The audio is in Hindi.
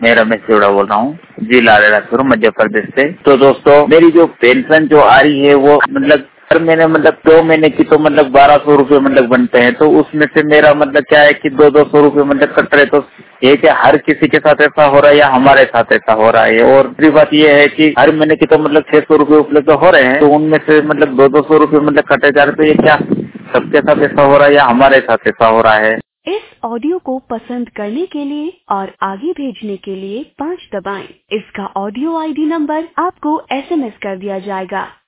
मैं रमेश जोड़ा बोल रहा हूँ जी, लालराजपुर मध्य प्रदेश से। तो दोस्तों, मेरी जो पेंशन जो आ रही है वो मतलब हर महीने मतलब 2 महीने की तो मतलब 1200 रूपये मतलब बनते हैं। तो उसमें से मेरा मतलब क्या है कि 200 रूपये मतलब कट रहे। तो ये क्या हर किसी के साथ ऐसा हो रहा है या हमारे साथ ऐसा हो रहा है? और दूसरी बात ये है कि हर महीने की तो मतलब 600 रूपये उपलब्ध हो रहे हैं, तो उनमें से मतलब 200 रूपये मतलब कटे जा रहे। तो ये क्या सबके साथ ऐसा हो रहा है या हमारे साथ ऐसा हो रहा है? इस ऑडियो को पसंद करने के लिए और आगे भेजने के लिए 5 दबाएं। इसका ऑडियो ID नंबर आपको SMS कर दिया जाएगा।